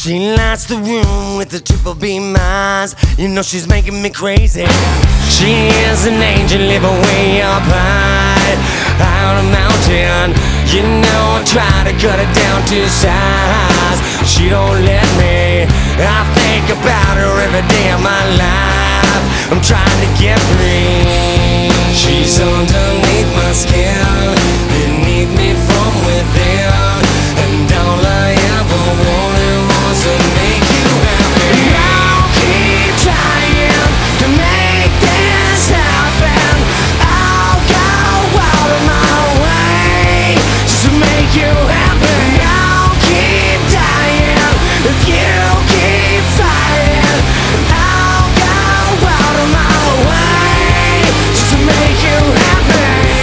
She lights the room with the triple beam eyes. You know she's making me crazy. She is an angel living way up high, out on a mountain. You know I try to cut it down to size. She don't let me. I think about her every day of my life. I'm trying to get free. She's underneath my skin, beneath me from within, and all I ever wanted was to make you happy. I'll keep trying to make this happen. I'll go out of my way just to make you happy. I'll keep dying if you keep fighting. I'll go out of my way just to make you happy.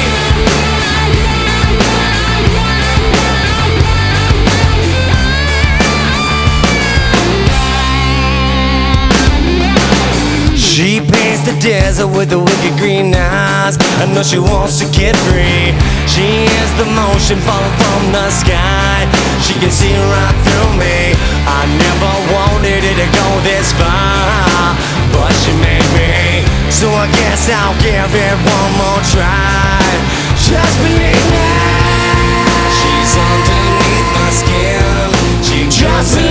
She paints the desert with the wicked green eyes. I know she wants to get free. She is the motion falling from the sky. She can see right through me. I never wanted it to go this far, but she made me. So I guess I'll give it one more try. Just believe me. She's underneath my skin. She just